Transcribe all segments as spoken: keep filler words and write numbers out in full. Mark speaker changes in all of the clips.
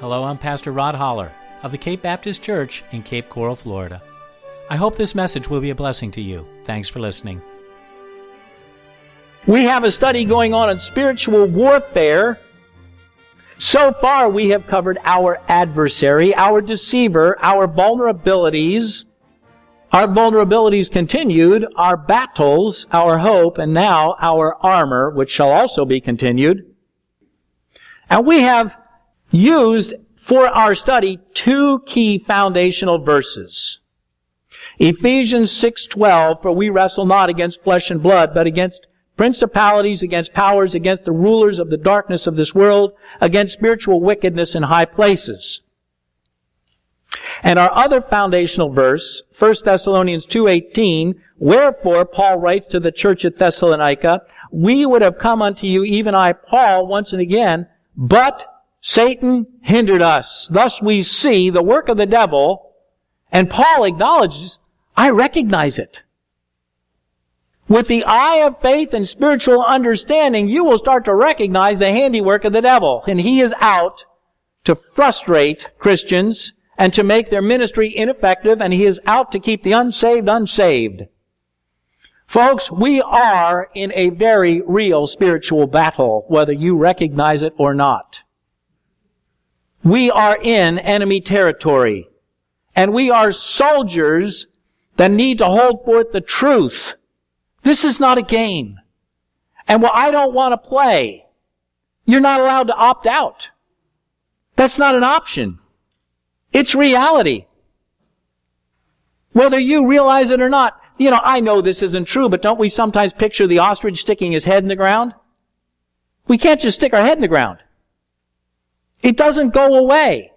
Speaker 1: Hello, I'm Pastor Rod Holler of the Cape Baptist Church in Cape Coral, Florida. I hope this message will be a blessing to you. Thanks for listening.
Speaker 2: We have a study going on on spiritual warfare. So far, we have covered our adversary, our deceiver, our vulnerabilities. Our vulnerabilities continued, our battles, our hope, and now our armor, which shall also be continued. And we have used for our study two key foundational verses. Ephesians six twelve, for we wrestle not against flesh and blood, but against principalities, against powers, against the rulers of the darkness of this world, against spiritual wickedness in high places. And our other foundational verse, First Thessalonians two eighteen, wherefore Paul writes to the church at Thessalonica, we would have come unto you, even I, Paul, once and again, but Satan hindered us. Thus we see the work of the devil, and Paul acknowledges, I recognize it. With the eye of faith and spiritual understanding, you will start to recognize the handiwork of the devil. And he is out to frustrate Christians and to make their ministry ineffective, and he is out to keep the unsaved unsaved. Folks, we are in a very real spiritual battle, whether you recognize it or not. We are in enemy territory, and we are soldiers that need to hold forth the truth. This is not a game. And well, I don't want to play. You're not allowed to opt out. That's not an option. It's reality. Whether you realize it or not. You know, I know this isn't true, but don't we sometimes picture the ostrich sticking his head in the ground? We can't just stick our head in the ground. It doesn't go away.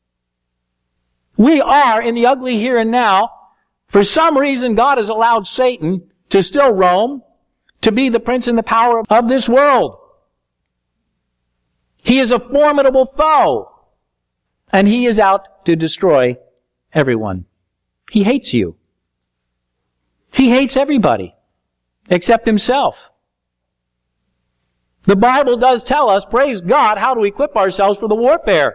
Speaker 2: We are in the ugly here and now. For some reason, God has allowed Satan to still roam, to be the prince and the power of this world. He is a formidable foe, and he is out to destroy everyone. He hates you. He hates everybody, except himself. The Bible does tell us, praise God, how to equip ourselves for the warfare.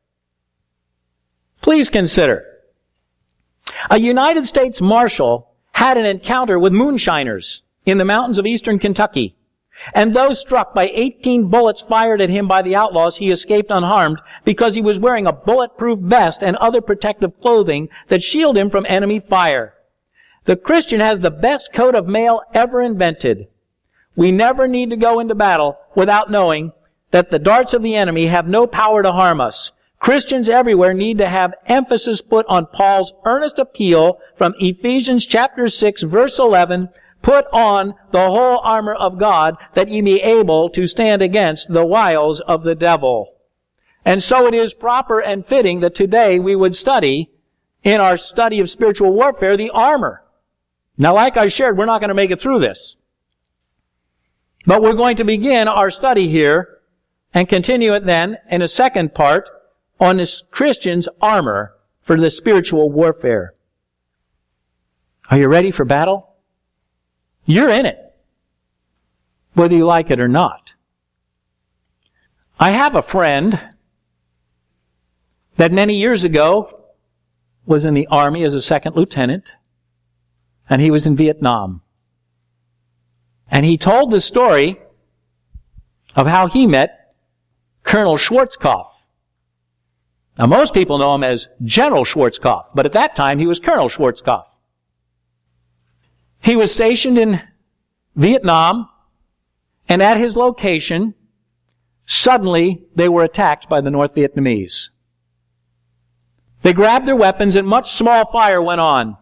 Speaker 2: Please consider. A United States Marshal had an encounter with moonshiners in the mountains of eastern Kentucky. And though struck by eighteen bullets fired at him by the outlaws, he escaped unharmed because he was wearing a bulletproof vest and other protective clothing that shield him from enemy fire. The Christian has the best coat of mail ever invented. We never need to go into battle without knowing that the darts of the enemy have no power to harm us. Christians everywhere need to have emphasis put on Paul's earnest appeal from Ephesians chapter six, verse eleven, put on the whole armor of God that ye be able to stand against the wiles of the devil. And so it is proper and fitting that today we would study, in our study of spiritual warfare, the armor. Now, like I shared, we're not going to make it through this. But we're going to begin our study here and continue it then in a second part on this Christian's armor for the spiritual warfare. Are you ready for battle? You're in it, whether you like it or not. I have a friend that many years ago was in the Army as a second lieutenant, and he was in Vietnam. And he told the story of how he met Colonel Schwarzkopf. Now, most people know him as General Schwarzkopf, but at that time he was Colonel Schwarzkopf. He was stationed in Vietnam, and at his location, suddenly they were attacked by the North Vietnamese. They grabbed their weapons, and much small fire went on.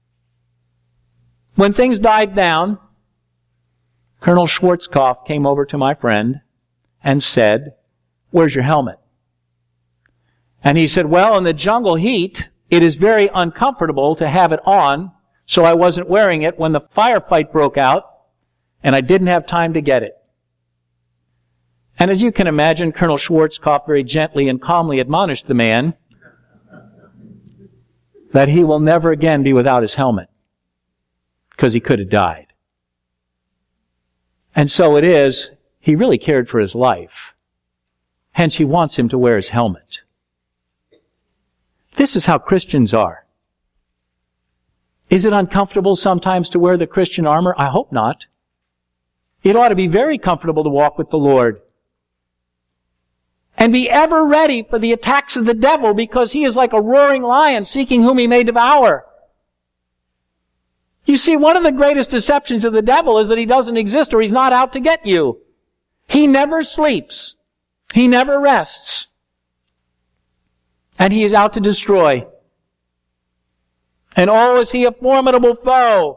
Speaker 2: When things died down, Colonel Schwarzkopf came over to my friend and said, "Where's your helmet?" And he said, "Well, in the jungle heat, it is very uncomfortable to have it on, so I wasn't wearing it when the firefight broke out, and I didn't have time to get it." And as you can imagine, Colonel Schwarzkopf very gently and calmly admonished the man that he will never again be without his helmet, because he could have died. And so it is, he really cared for his life. Hence, he wants him to wear his helmet. This is how Christians are. Is it uncomfortable sometimes to wear the Christian armor? I hope not. It ought to be very comfortable to walk with the Lord. And be ever ready for the attacks of the devil, because he is like a roaring lion seeking whom he may devour. You see, one of the greatest deceptions of the devil is that he doesn't exist, or he's not out to get you. He never sleeps. He never rests. And he is out to destroy. And oh, is he a formidable foe.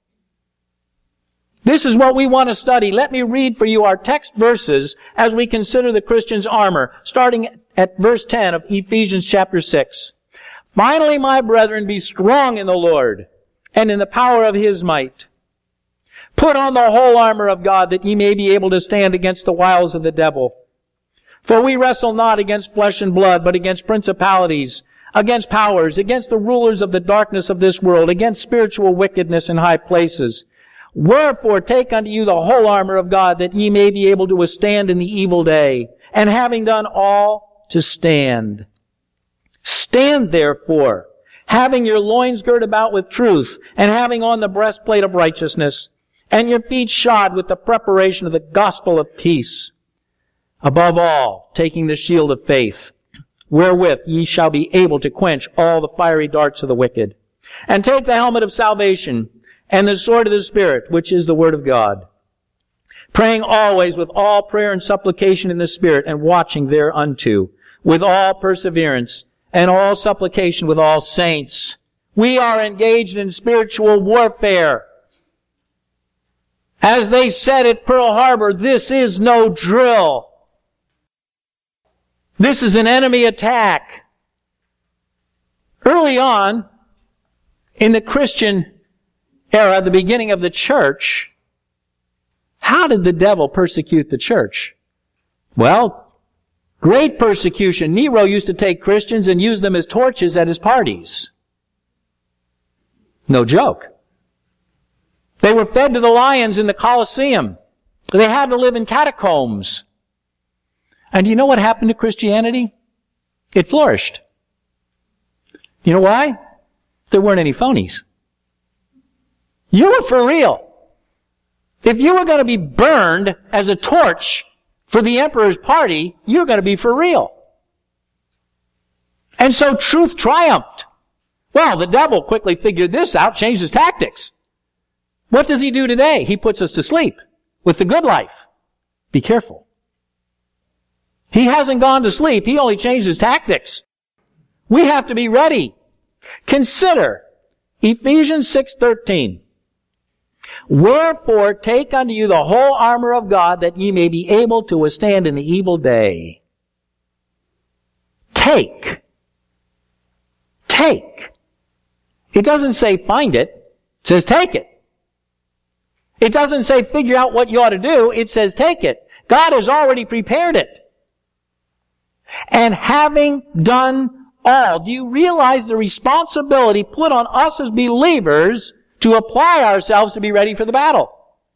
Speaker 2: This is what we want to study. Let me read for you our text verses as we consider the Christian's armor, starting at verse ten of Ephesians chapter six. Finally, my brethren, be strong in the Lord and in the power of His might. Put on the whole armor of God, that ye may be able to stand against the wiles of the devil. For we wrestle not against flesh and blood, but against principalities, against powers, against the rulers of the darkness of this world, against spiritual wickedness in high places. Wherefore take unto you the whole armor of God, that ye may be able to withstand in the evil day, and having done all, to stand. Stand therefore, having your loins girt about with truth, and having on the breastplate of righteousness, and your feet shod with the preparation of the gospel of peace. Above all, taking the shield of faith, wherewith ye shall be able to quench all the fiery darts of the wicked. And take the helmet of salvation, and the sword of the Spirit, which is the Word of God. Praying always with all prayer and supplication in the Spirit, and watching thereunto, with all perseverance, and all supplication with all saints. We are engaged in spiritual warfare. As they said at Pearl Harbor, this is no drill. This is an enemy attack. Early on, in the Christian era, the beginning of the church, how did the devil persecute the church? Well, great persecution. Nero used to take Christians and use them as torches at his parties. No joke. They were fed to the lions in the Colosseum. They had to live in catacombs. And do you know what happened to Christianity? It flourished. You know why? There weren't any phonies. You were for real. If you were going to be burned as a torch for the emperor's party, you were going to be for real. And so truth triumphed. Well, the devil quickly figured this out, changed his tactics. What does he do today? He puts us to sleep with the good life. Be careful. He hasn't gone to sleep. He only changed his tactics. We have to be ready. Consider Ephesians six thirteen. Wherefore take unto you the whole armor of God, that ye may be able to withstand in the evil day. Take. Take. It doesn't say find it. It says take it. It doesn't say figure out what you ought to do. It says take it. God has already prepared it. And having done all, do you realize the responsibility put on us as believers to apply ourselves to be ready for the battle?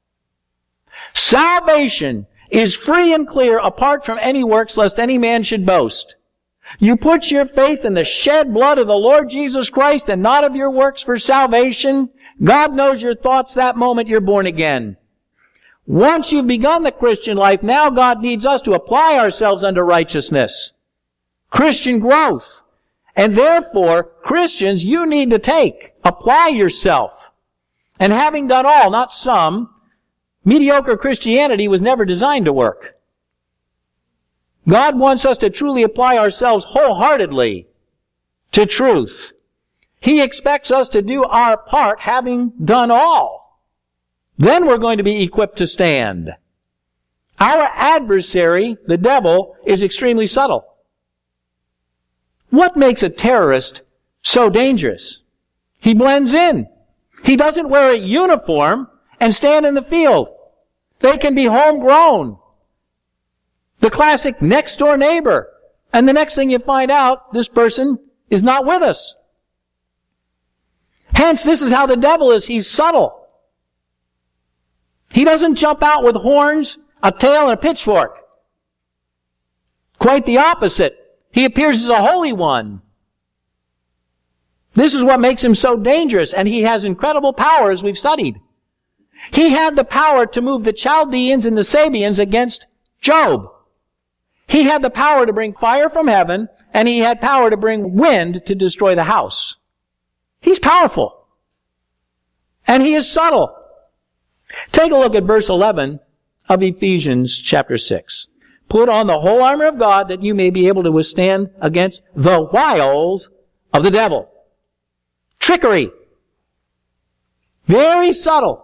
Speaker 2: Salvation is free and clear apart from any works, lest any man should boast. You put your faith in the shed blood of the Lord Jesus Christ and not of your works for salvation. God knows your thoughts that moment you're born again. Once you've begun the Christian life, now God needs us to apply ourselves unto righteousness. Christian growth. And therefore, Christians, you need to take, apply yourself. And having done all, not some, mediocre Christianity was never designed to work. God wants us to truly apply ourselves wholeheartedly to truth. He expects us to do our part, having done all. Then we're going to be equipped to stand. Our adversary, the devil, is extremely subtle. What makes a terrorist so dangerous? He blends in. He doesn't wear a uniform and stand in the field. They can be homegrown. The classic next-door neighbor. And the next thing you find out, this person is not with us. Hence, this is how the devil is. He's subtle. He doesn't jump out with horns, a tail, and a pitchfork. Quite the opposite. He appears as a holy one. This is what makes him so dangerous, and he has incredible power, as we've studied. He had the power to move the Chaldeans and the Sabians against Job. He had the power to bring fire from heaven, and he had power to bring wind to destroy the house. He's powerful. And he is subtle. Take a look at verse eleven of Ephesians chapter six. Put on the whole armor of God that you may be able to withstand against the wiles of the devil. Trickery. Very subtle.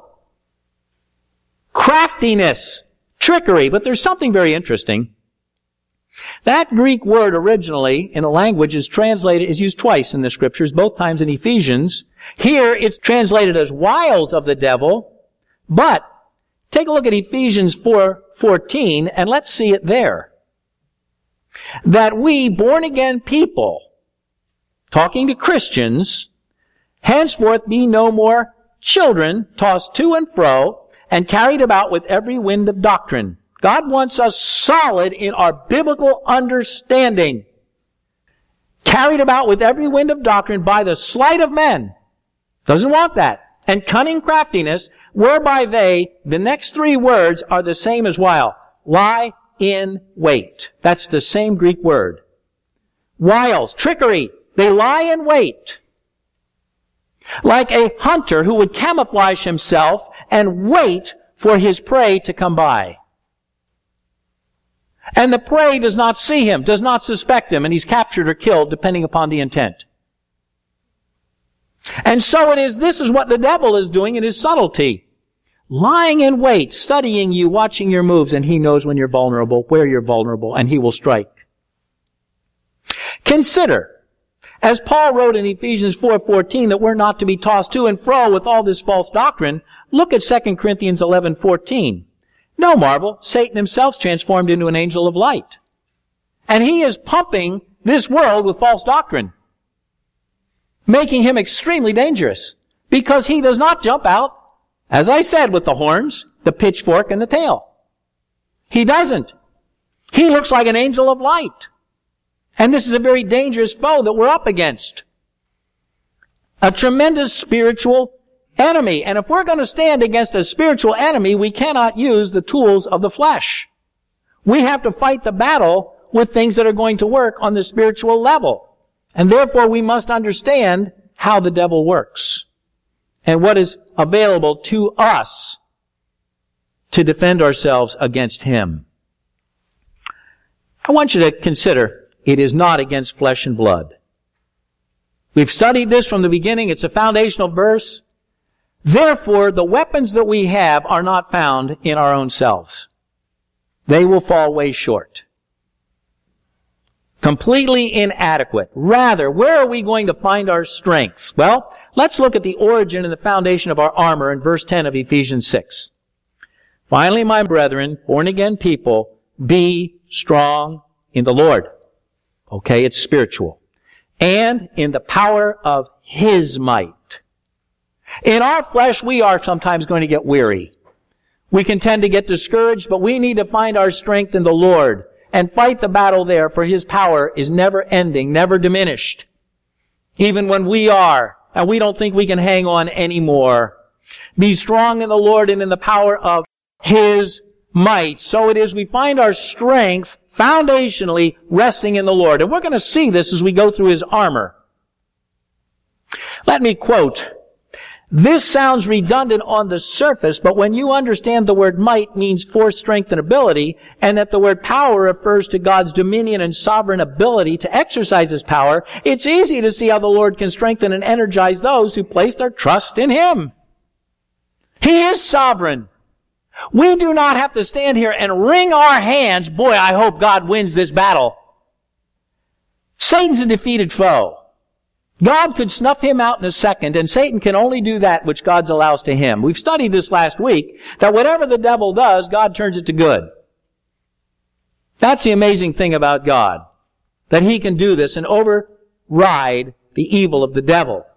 Speaker 2: Craftiness. Trickery. But there's something very interesting. That Greek word originally in the language is translated, is used twice in the scriptures, both times in Ephesians. Here it's translated as wiles of the devil. But take a look at Ephesians four fourteen and let's see it there. That we born again people, talking to Christians, henceforth be no more children tossed to and fro and carried about with every wind of doctrine. God wants us solid in our biblical understanding. Carried about with every wind of doctrine by the sleight of men. Doesn't want that. And cunning craftiness, whereby they, the next three words are the same as wile. Lie in wait. That's the same Greek word. Wiles, trickery. They lie in wait. Like a hunter who would camouflage himself and wait for his prey to come by. And the prey does not see him, does not suspect him, and he's captured or killed depending upon the intent. And so it is, this is what the devil is doing in his subtlety. Lying in wait, studying you, watching your moves, and he knows when you're vulnerable, where you're vulnerable, and he will strike. Consider, as Paul wrote in Ephesians four fourteen, that we're not to be tossed to and fro with all this false doctrine, look at Second Corinthians eleven fourteen. No marvel, Satan himself's transformed into an angel of light. And he is pumping this world with false doctrine, making him extremely dangerous, because he does not jump out, as I said, with the horns, the pitchfork, and the tail. He doesn't. He looks like an angel of light. And this is a very dangerous foe that we're up against. A tremendous spiritual enemy. And if we're going to stand against a spiritual enemy, we cannot use the tools of the flesh. We have to fight the battle with things that are going to work on the spiritual level. And therefore we must understand how the devil works and what is available to us to defend ourselves against him. I want you to consider it is not against flesh and blood. We've studied this from the beginning. It's a foundational verse. Therefore, the weapons that we have are not found in our own selves. They will fall way short. Completely inadequate. Rather, where are we going to find our strength? Well, let's look at the origin and the foundation of our armor in verse ten of Ephesians six. Finally, my brethren, born-again people, be strong in the Lord. Okay, it's spiritual. And in the power of His might. In our flesh, we are sometimes going to get weary. We can tend to get discouraged, but we need to find our strength in the Lord and fight the battle there, for His power is never ending, never diminished. Even when we are, and we don't think we can hang on anymore. Be strong in the Lord and in the power of His might. So it is we find our strength foundationally resting in the Lord. And we're going to see this as we go through His armor. Let me quote. This sounds redundant on the surface, but when you understand the word might means force, strength, and ability, and that the word power refers to God's dominion and sovereign ability to exercise His power, it's easy to see how the Lord can strengthen and energize those who place their trust in Him. He is sovereign. We do not have to stand here and wring our hands, boy, I hope God wins this battle. Satan's a defeated foe. God could snuff him out in a second, and Satan can only do that which God allows to him. We've studied this last week, that whatever the devil does, God turns it to good. That's the amazing thing about God, that He can do this and override the evil of the devil.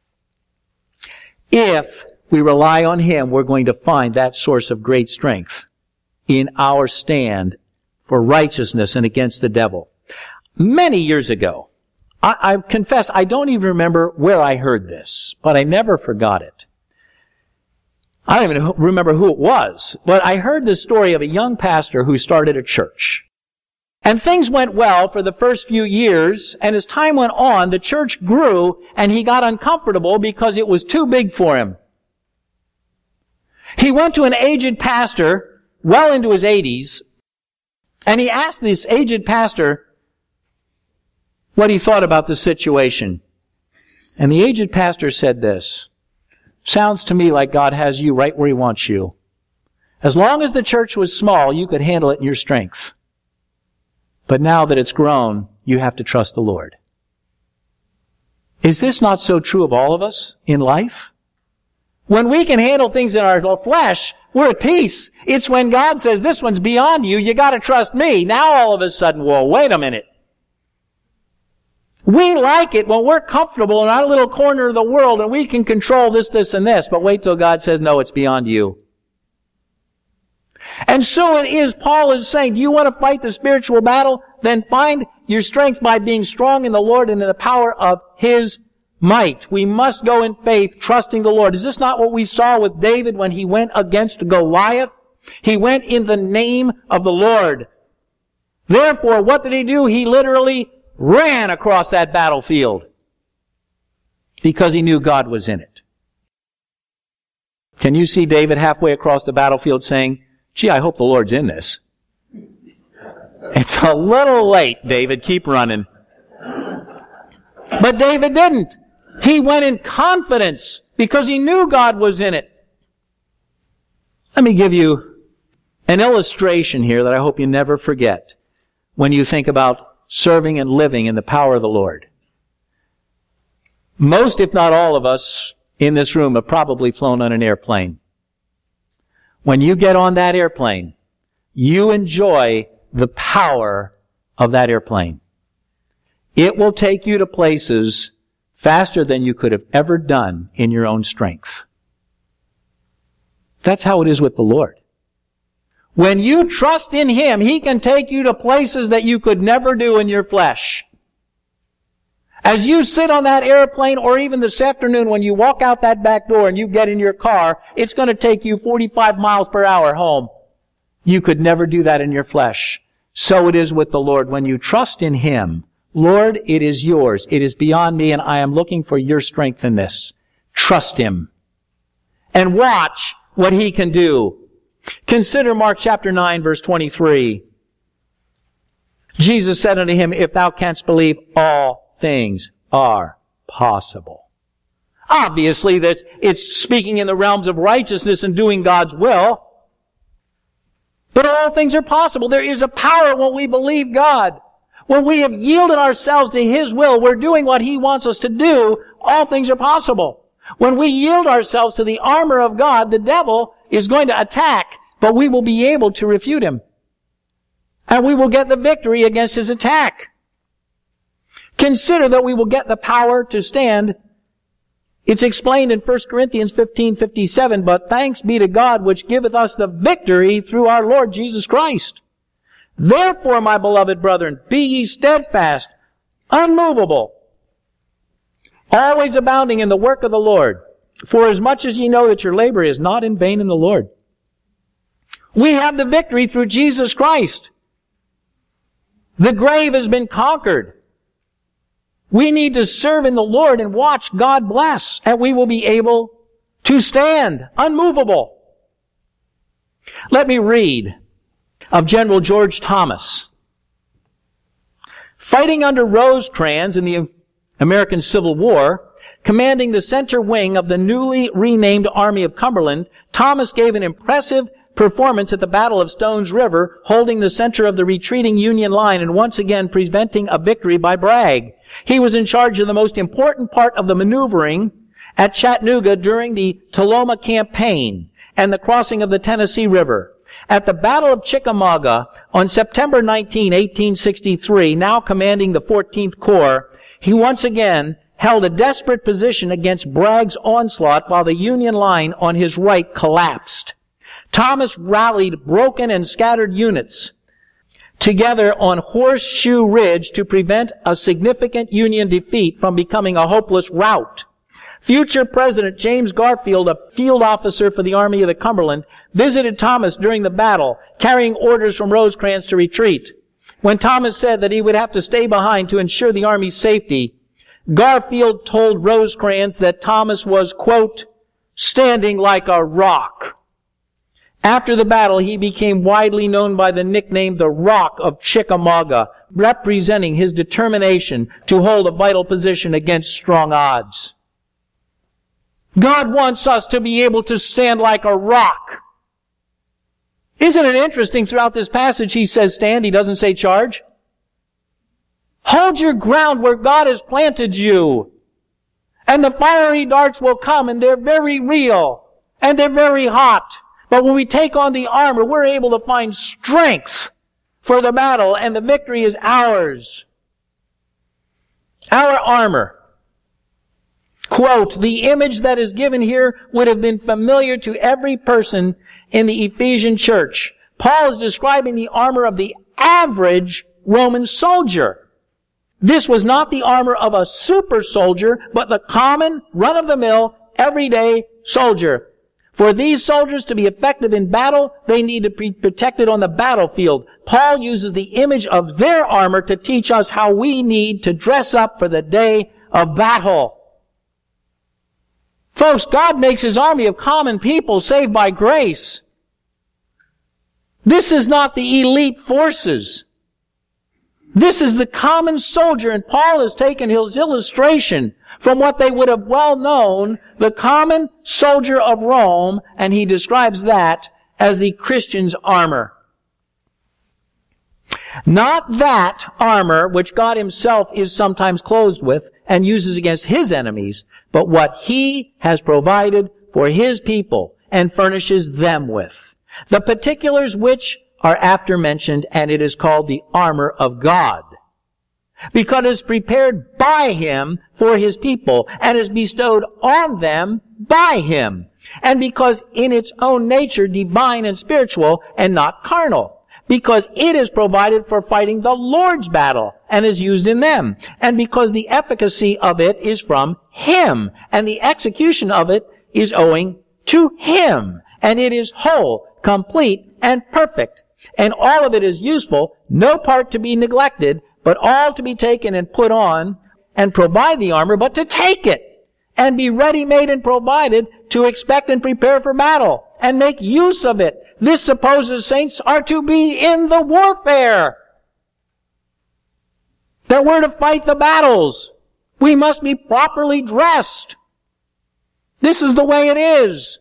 Speaker 2: If we rely on Him, we're going to find that source of great strength in our stand for righteousness and against the devil. Many years ago, I, I confess, I don't even remember where I heard this, but I never forgot it. I don't even remember who it was, but I heard the story of a young pastor who started a church. And things went well for the first few years, and as time went on, the church grew, and he got uncomfortable because it was too big for him. He went to an aged pastor, well into his eighties, and he asked this aged pastor what he thought about the situation. And the aged pastor said this, "Sounds to me like God has you right where He wants you. As long as the church was small, you could handle it in your strength. But now that it's grown, you have to trust the Lord." Is this not so true of all of us in life? When we can handle things in our flesh, we're at peace. It's when God says, "This one's beyond you, you gotta trust me." Now all of a sudden, well, wait a minute. We like it when we're comfortable in our little corner of the world and we can control this, this, and this. But wait till God says, "No, it's beyond you." And so it is, Paul is saying, do you want to fight the spiritual battle? Then find your strength by being strong in the Lord and in the power of His might. We must go in faith, trusting the Lord. Is this not what we saw with David when he went against Goliath? He went in the name of the Lord. Therefore, what did he do? He literally ran across that battlefield because he knew God was in it. Can you see David halfway across the battlefield saying, "Gee, I hope the Lord's in this"? It's a little late, David. Keep running. But David didn't. He went in confidence because he knew God was in it. Let me give you an illustration here that I hope you never forget when you think about serving and living in the power of the Lord. Most, if not all of us in this room have probably flown on an airplane. When you get on that airplane, you enjoy the power of that airplane. It will take you to places faster than you could have ever done in your own strength. That's how it is with the Lord. When you trust in Him, He can take you to places that you could never do in your flesh. As you sit on that airplane, or even this afternoon when you walk out that back door and you get in your car, it's going to take you forty-five miles per hour home. You could never do that in your flesh. So it is with the Lord. When you trust in Him, "Lord, it is yours. It is beyond me, and I am looking for your strength in this." Trust Him. And watch what He can do. Consider Mark chapter nine, verse twenty-three. Jesus said unto him, "If thou canst believe, all things are possible." Obviously, that it's speaking in the realms of righteousness and doing God's will. But all things are possible. There is a power when we believe God. When we have yielded ourselves to His will, we're doing what He wants us to do, all things are possible. When we yield ourselves to the armor of God, the devil is going to attack, but we will be able to refute him. And we will get the victory against his attack. Consider that we will get the power to stand. It's explained in First Corinthians fifteen fifty-seven, "But thanks be to God which giveth us the victory through our Lord Jesus Christ. Therefore, my beloved brethren, be ye steadfast, unmovable, always abounding in the work of the Lord. For as much as ye know that your labor is not in vain in the Lord." We have the victory through Jesus Christ. The grave has been conquered. We need to serve in the Lord and watch God bless, and we will be able to stand unmovable. Let me read of General George Thomas. Fighting under Rosecrans in the American Civil War, commanding the center wing of the newly renamed Army of Cumberland, Thomas gave an impressive performance at the Battle of Stones River, holding the center of the retreating Union line and once again preventing a victory by Bragg. He was in charge of the most important part of the maneuvering at Chattanooga during the Tullahoma Campaign and the crossing of the Tennessee River. At the Battle of Chickamauga on September nineteenth, eighteen sixty-three, now commanding the fourteenth Corps, he once again held a desperate position against Bragg's onslaught while the Union line on his right collapsed. Thomas rallied broken and scattered units, together on Horseshoe Ridge to prevent a significant Union defeat from becoming a hopeless rout. Future President James Garfield, a field officer for the Army of the Cumberland, visited Thomas during the battle, carrying orders from Rosecrans to retreat. When Thomas said that he would have to stay behind to ensure the Army's safety, Garfield told Rosecrans that Thomas was, quote, standing like a rock. After the battle, he became widely known by the nickname the Rock of Chickamauga, representing his determination to hold a vital position against strong odds. God wants us to be able to stand like a rock. Isn't it interesting throughout this passage he says stand, he doesn't say charge? Hold your ground where God has planted you. And the fiery darts will come, and they're very real, and they're very hot. But when we take on the armor, we're able to find strength for the battle, and the victory is ours. Our armor. Quote, the image that is given here would have been familiar to every person in the Ephesian church. Paul is describing the armor of the average Roman soldier. This was not the armor of a super soldier, but the common, run-of-the-mill, everyday soldier. For these soldiers to be effective in battle, they need to be protected on the battlefield. Paul uses the image of their armor to teach us how we need to dress up for the day of battle. Folks, God makes His army of common people saved by grace. This is not the elite forces. This is the common soldier, and Paul has taken his illustration from what they would have well known, the common soldier of Rome, and he describes that as the Christian's armor. Not that armor which God Himself is sometimes clothed with and uses against His enemies, but what He has provided for His people and furnishes them with. The particulars which are after mentioned, and it is called the armor of God, because it is prepared by Him for His people and is bestowed on them by Him, and because in its own nature divine and spiritual and not carnal, because it is provided for fighting the Lord's battle and is used in them, and because the efficacy of it is from Him, and the execution of it is owing to Him, and it is whole, complete, and perfect. And all of it is useful, no part to be neglected, but all to be taken and put on and provide the armor, but to take it and be ready-made and provided to expect and prepare for battle and make use of it. This supposes saints are to be in the warfare. That we're to fight the battles. We must be properly dressed. This is the way it is.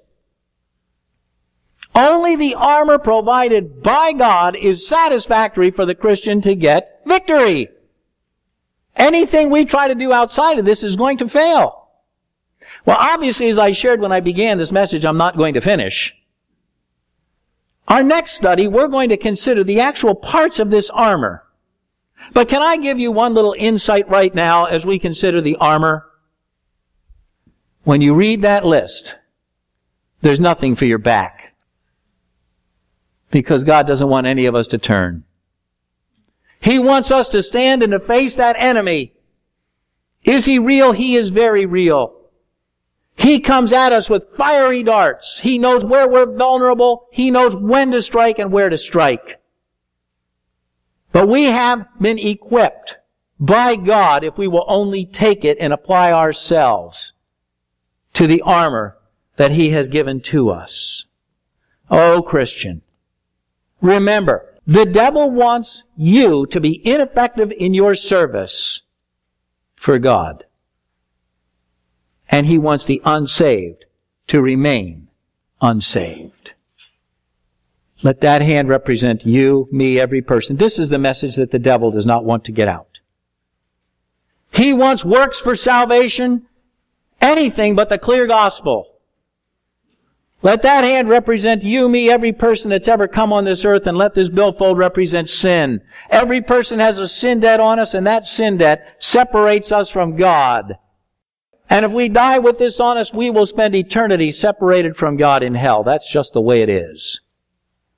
Speaker 2: Only the armor provided by God is satisfactory for the Christian to get victory. Anything we try to do outside of this is going to fail. Well, obviously, as I shared when I began this message, I'm not going to finish. Our next study, we're going to consider the actual parts of this armor. But can I give you one little insight right now as we consider the armor? When you read that list, there's nothing for your back. Because God doesn't want any of us to turn. He wants us to stand and to face that enemy. Is he real? He is very real. He comes at us with fiery darts. He knows where we're vulnerable. He knows when to strike and where to strike. But we have been equipped by God if we will only take it and apply ourselves to the armor that He has given to us. Oh, Christian. Remember, the devil wants you to be ineffective in your service for God. And he wants the unsaved to remain unsaved. Let that hand represent you, me, every person. This is the message that the devil does not want to get out. He wants works for salvation, anything but the clear gospel. Let that hand represent you, me, every person that's ever come on this earth, and let this billfold represent sin. Every person has a sin debt on us, and that sin debt separates us from God. And if we die with this on us, we will spend eternity separated from God in hell. That's just the way it is.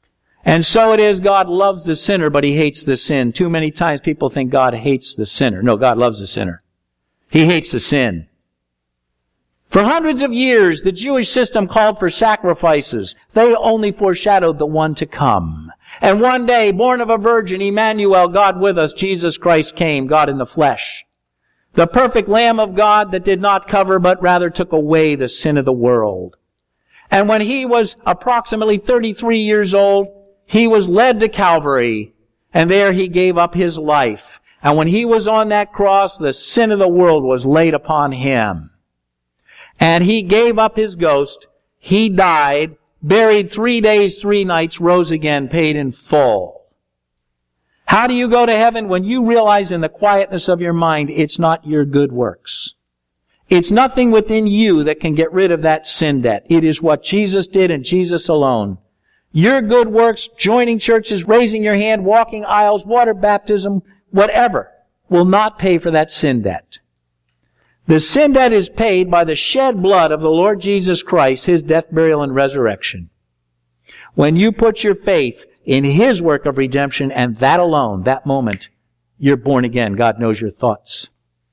Speaker 2: And so it is, God loves the sinner, but He hates the sin. Too many times people think God hates the sinner. No, God loves the sinner. He hates the sin. For hundreds of years, the Jewish system called for sacrifices. They only foreshadowed the one to come. And one day, born of a virgin, Emmanuel, God with us, Jesus Christ came, God in the flesh. The perfect Lamb of God that did not cover, but rather took away the sin of the world. And when He was approximately thirty-three years old, He was led to Calvary, and there He gave up His life. And when He was on that cross, the sin of the world was laid upon Him. And He gave up His ghost. He died, buried three days, three nights, rose again, paid in full. How do you go to heaven? When you realize in the quietness of your mind, it's not your good works. It's nothing within you that can get rid of that sin debt. It is what Jesus did and Jesus alone. Your good works, joining churches, raising your hand, walking aisles, water baptism, whatever, will not pay for that sin debt. The sin debt is paid by the shed blood of the Lord Jesus Christ, His death, burial, and resurrection. When you put your faith in His work of redemption and that alone, that moment, you're born again. God knows your thoughts.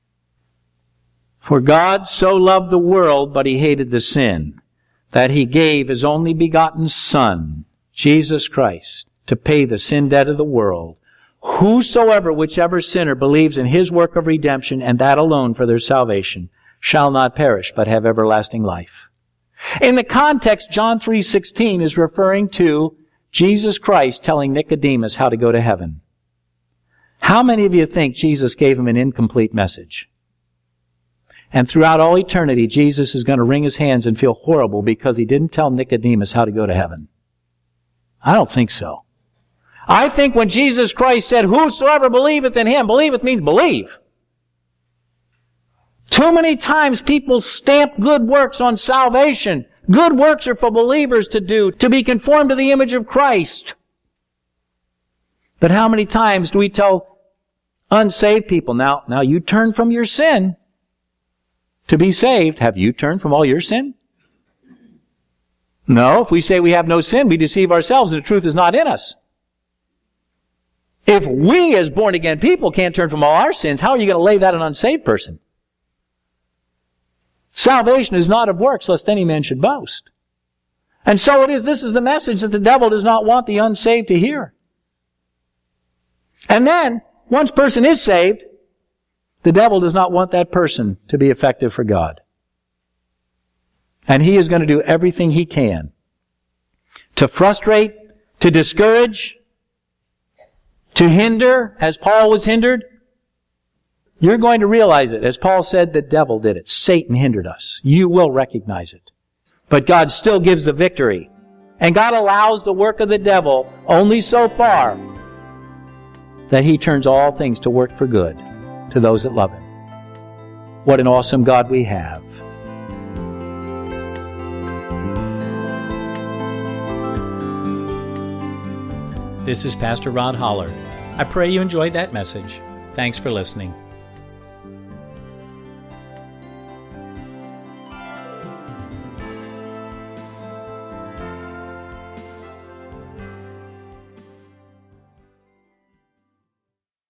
Speaker 2: For God so loved the world, but He hated the sin, that He gave His only begotten Son, Jesus Christ, to pay the sin debt of the world. Whosoever, whichever sinner believes in His work of redemption and that alone for their salvation shall not perish but have everlasting life. In the context, John three sixteen is referring to Jesus Christ telling Nicodemus how to go to heaven. How many of you think Jesus gave him an incomplete message? And throughout all eternity, Jesus is going to wring His hands and feel horrible because He didn't tell Nicodemus how to go to heaven. I don't think so. I think when Jesus Christ said, whosoever believeth in Him, believeth means believe. Too many times people stamp good works on salvation. Good works are for believers to do, to be conformed to the image of Christ. But how many times do we tell unsaved people, now, now you turn from your sin to be saved. Have you turned from all your sin? No, if we say we have no sin, we deceive ourselves and the truth is not in us. If we as born-again people can't turn from all our sins, how are you going to lay that on an unsaved person? Salvation is not of works, lest any man should boast. And so it is, this is the message that the devil does not want the unsaved to hear. And then, once a person is saved, the devil does not want that person to be effective for God. And he is going to do everything he can to frustrate, to discourage, to hinder, as Paul was hindered. You're going to realize it. As Paul said, the devil did it. Satan hindered us. You will recognize it. But God still gives the victory. And God allows the work of the devil only so far that he turns all things to work for good to those that love Him. What an awesome God we have.
Speaker 1: This is Pastor Rod Holler. I pray you enjoyed that message. Thanks for listening.